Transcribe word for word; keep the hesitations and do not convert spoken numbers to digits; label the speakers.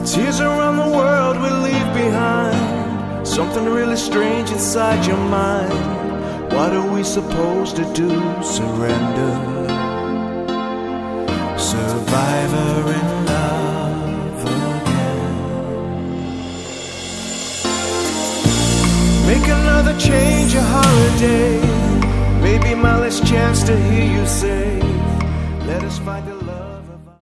Speaker 1: Tears around the world we leave behind. Something really strange inside your mind. What are we supposed to do? Surrender. Survivor in love again. Make another change a holiday. Maybe my last chance to hear you say, let us find a